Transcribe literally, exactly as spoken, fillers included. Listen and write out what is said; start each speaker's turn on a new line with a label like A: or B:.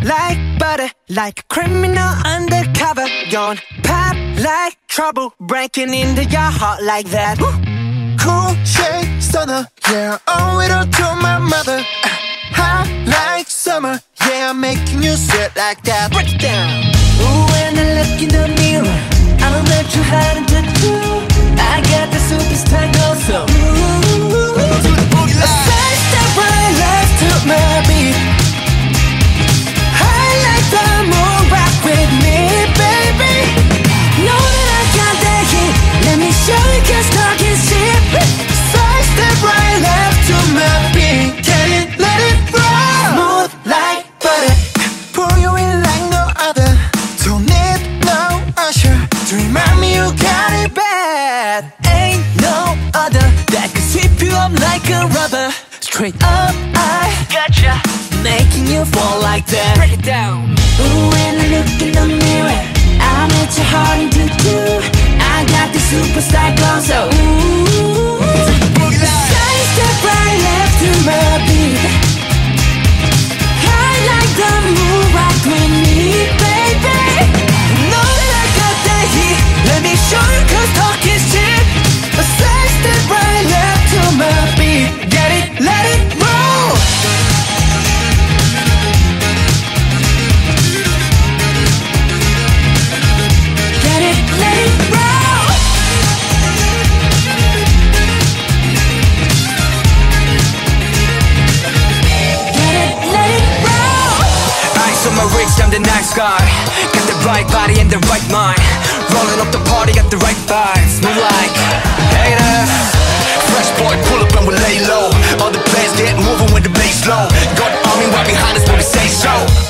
A: like butter, like a criminal undercover. Gone pop like trouble, breaking into your heart like that. Woo.
B: Cool shade stunner, yeah, owe it all to my mother. uh, Hot like summer, yeah, I'm making you sweat like that.
A: Break it down. Ooh, when I look in the mirror, I'm not too hard to do. I got the superstar glow, so ooh,
B: to the boogie line.
A: a side step right left to my beat. I like the moon, rock with me, baby. Know that I got that heat, let me show you, cause talk is cheap.
B: Side step right left to my beat. Get it, let it roll.
A: Smooth like butter,
B: Pull you in like no other. Don't need no usher to remind me you got it bad.
A: ain't no other that can sweep you up like a rubber. Straight up, I gotcha, making you fall like that. Break it down. Ooh, when I look in the mirror, I'm at your heart into two. I got the superstar glow, so ooh, side step right left to my beat. I like the move, rock with me, baby. Know that I got that heat, let me show you, cause talk is cheap. A side step right left to my beat. Get it, let it roll. Get it, let it roll. Get it, let it roll.
C: Ice on my wrist, I'm the nice guy. Got the right body and the right mind. Rolling up the party, got the right vibes. Move like haters.
D: Fresh boy, pull up and we lay low. All the players get moving with the bass low. Got the army right behind us when we say so.